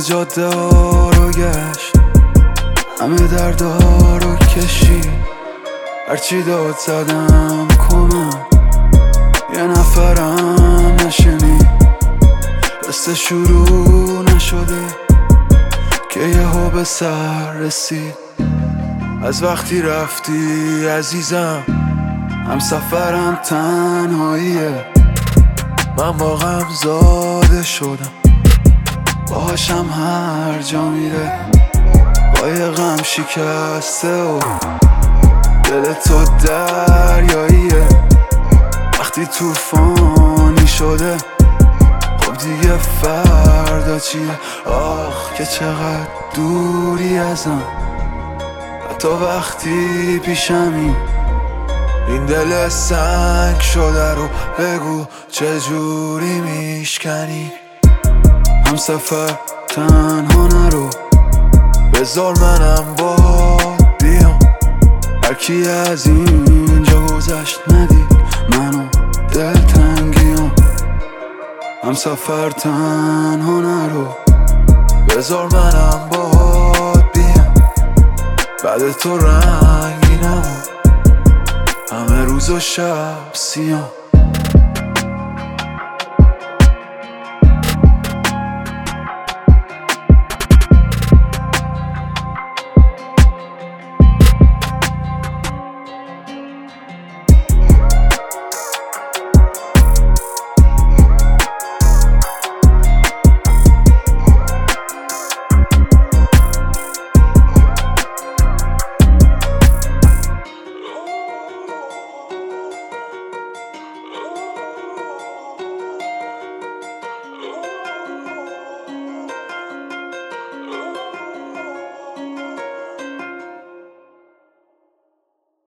جاده ها رو گشت، همه دردا رو کشید، هرچی داد زدم کمم، یه نفرم نشنید. قصه شروع نشده که یهو به سر رسید. از وقتی رفتی عزیزم، هم سفرم تنهاییه. من با غم زاده شدم، باهاشم هر جا میره. قایقم شکسته و دل تو دریاییه. وقتی طوفانی شده، خب دیگه فردا چیه؟ آخ که چقدر دوری ازم، حتی وقتی پیشمی. این دل سنگ شده رو بگو چجوری میشکنی. هم سفر تنها نرو، بذار منم با بیام. هرکی از اینجا گذشت ندید منو دلتنگیام. هم سفر تنها نرو، بذار منم با بیام. بعد تو رنگینم، همه روز و شب سیام.